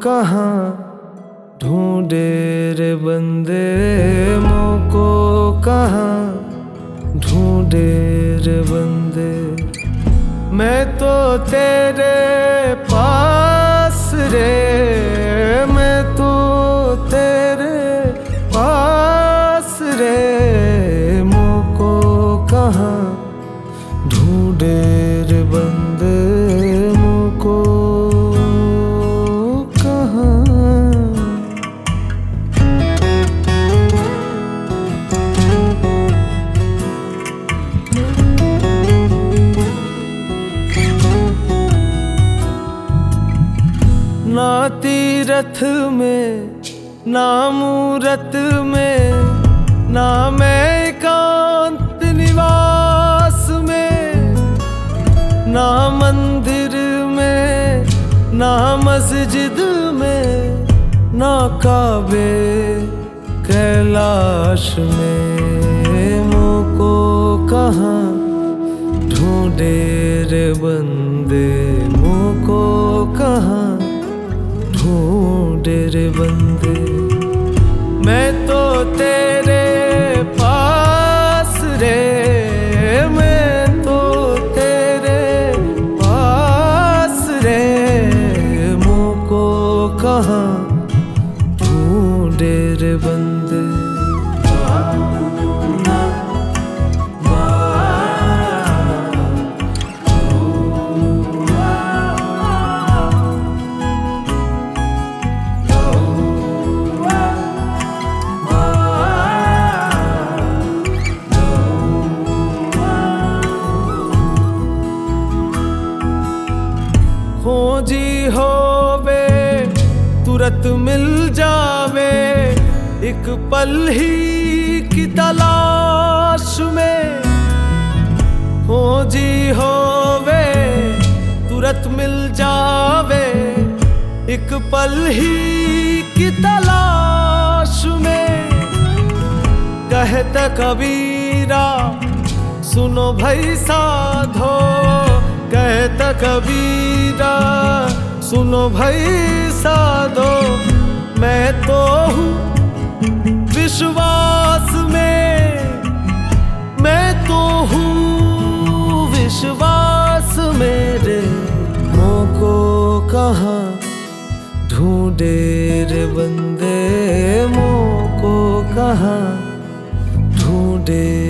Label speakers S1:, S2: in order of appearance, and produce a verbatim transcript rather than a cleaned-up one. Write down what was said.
S1: कहाँ ढूंढे रे बंदे, मोको कहाँ ढूंढे रे बंदे। मैं तो तेरे पास रे, मैं तो तेरे पास रे, मोको कहाँ ढूंढे रे बंदे, मोको कहाँ। ना तीरथ में ना मूरत में, ना मैं एकांत निवास में, ना मंदिर में ना मस्जिद में, ना काबे कैलाश में, मोको कहाँ ढूंढे रे बंदे, मोको कहाँ ढूंढे रे बंदे। मैं तो तेरे पास रे, मैं तो तेरे पास रे, मोको कहाँ ढूंढे रे बंदे। खोजी होवे तुरत मिल जावे, एक पल ही की तलाश में। खोजी होवे तुरत मिल जावे, एक पल ही की तलाश में। कहता कबीरा सुनो भाई साधो, कहता कबीरा सुनो भाई साधो। मैं तो हूँ विश्वास में, मैं तो हूँ विश्वास में रे, मोको कहाँ ढूंढे रे बंदे, मोको कहाँ ढूंढे